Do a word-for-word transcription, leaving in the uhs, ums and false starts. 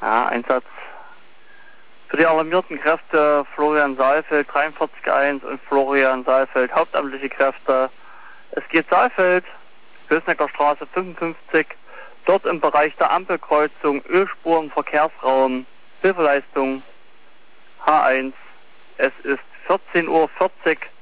Ja, Einsatz für die alarmierten Kräfte Florian Saalfeld dreiundvierzig eins und Florian Saalfeld hauptamtliche Kräfte. Es geht Saalfeld, Bösnecker Straße fünfundfünfzig, dort im Bereich der Ampelkreuzung, Ölspuren, Verkehrsraum, Hilfeleistung H eins. Es ist vierzehn Uhr vierzig.